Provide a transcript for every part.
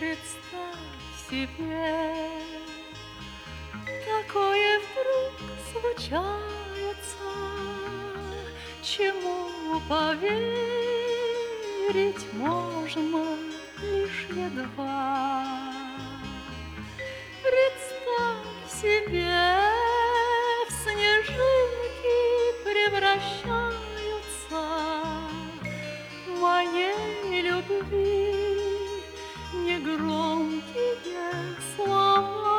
Представь себе, такое вдруг случается, чему поверить можно лишь едва. Представь себе, в снежинки превращаются моей любви негромкие слова.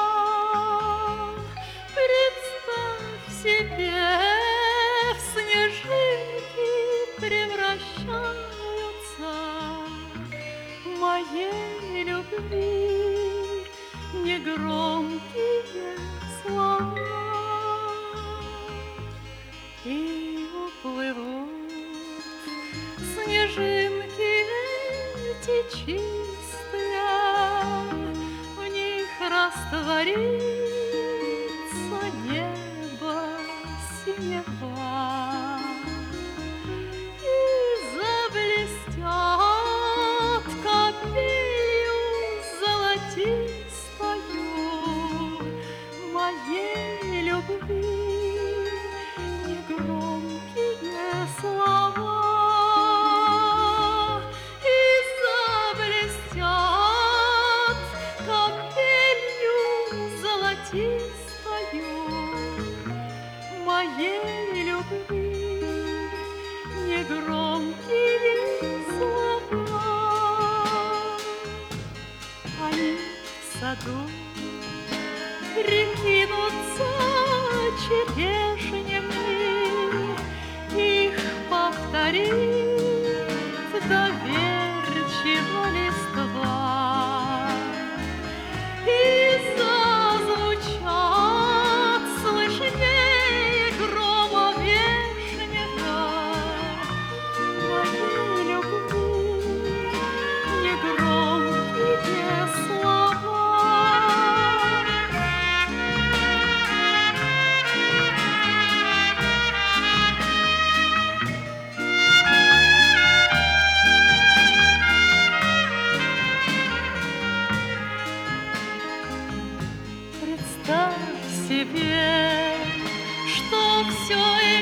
Представь себе, в снежинки превращаются моей любви негромкие слова. И уплывут снежинки эти чистые, в них растворится небо синева, и заблестят капелью золотистою моей любви негромкие слова. Моей любви негромкие слова. Они в саду прикинутся черешнями, их повторит доверчиво листва. И зазвучат слышнее грома вешнего моей любви негромкие слова. Представь себе, что все